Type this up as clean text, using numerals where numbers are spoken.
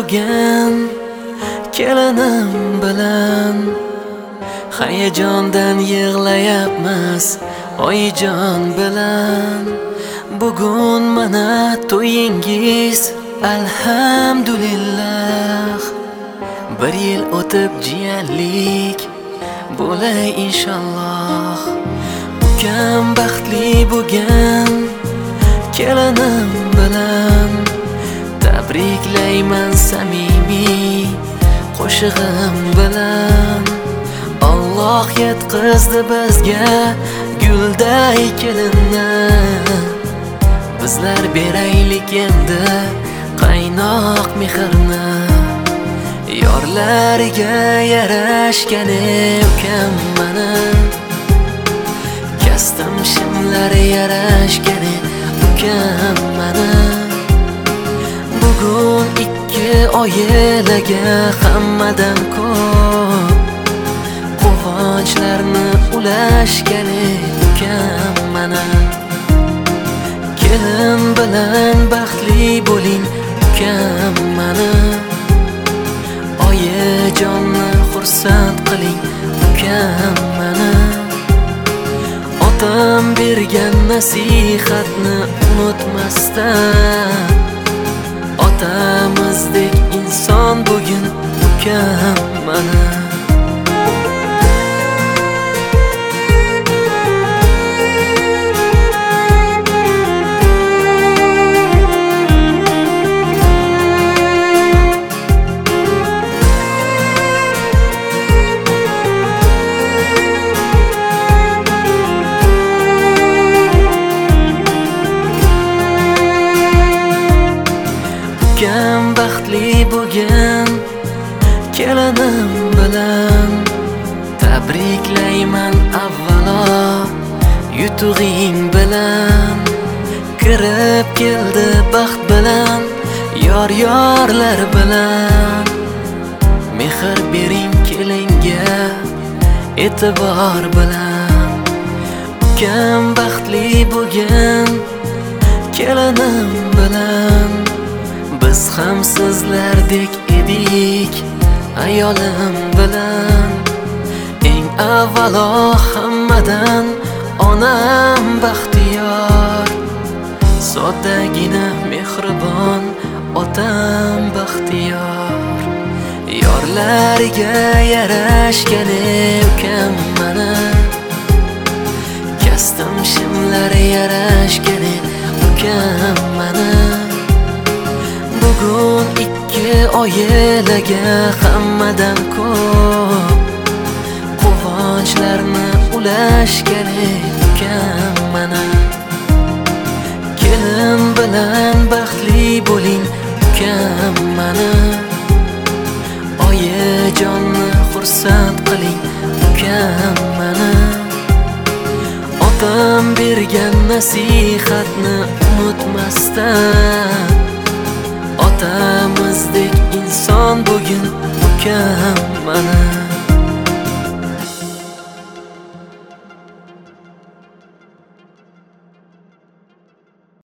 bo'lgan kelinim bilan hayajondan yig'layapmiz oyijon bilan. Bugun mana to'yingiz alhamdulillah. Bir yil o'tib jiyanlik bo'lay inshaalloh. Ukam baxtli bo'lgan kelinim bilan tabriklayman samimiy qo'shig'im bilan. Alloh yetkazdi bizga gulday kelinni, bizlar beraylik endi qaynoq mehrni. Yorlarga yarashgani ukam mana, kastam shimlari yarashgani ukam mana. Bugun ikki oilaga hammadan ko'p quvonchlarni ulashgani ukam mana. Kelin bilan baxtli bo'ling ukam mana. Oyijonni xursand qiling ukam mana. Otam bergan nasihatni unutmasdan, otamizdek inson bugun ukam mana. Ukam baxtli bo'lgan kelinim bilan tabriklayman avvalo yutug'ing bilan. Kirib keldi baxt bilan yor-yorlar bilan. Mehr bering kelinga e'tibor bilan. Ukam baxtli bo'lgan kelinim bilan biz ham sizlardek edik ayolim bilan. Eng avvalo hammadan onam baxtiyor, soddagina mehribon otam baxtiyor. Yorlarga yarashgani ukam mana, kastam shimlari yarashgani ukam mana. Bugun ikki oilaga hammadan ko'p quvonchlarni ulashgani ukam mana. Kelin bilan baxtli bo'ling ukam mana. Oyijonni xursand qiling ukam mana. Otam bergan nasihatni unutmasdan, otamizdek inson bugun ukam mana.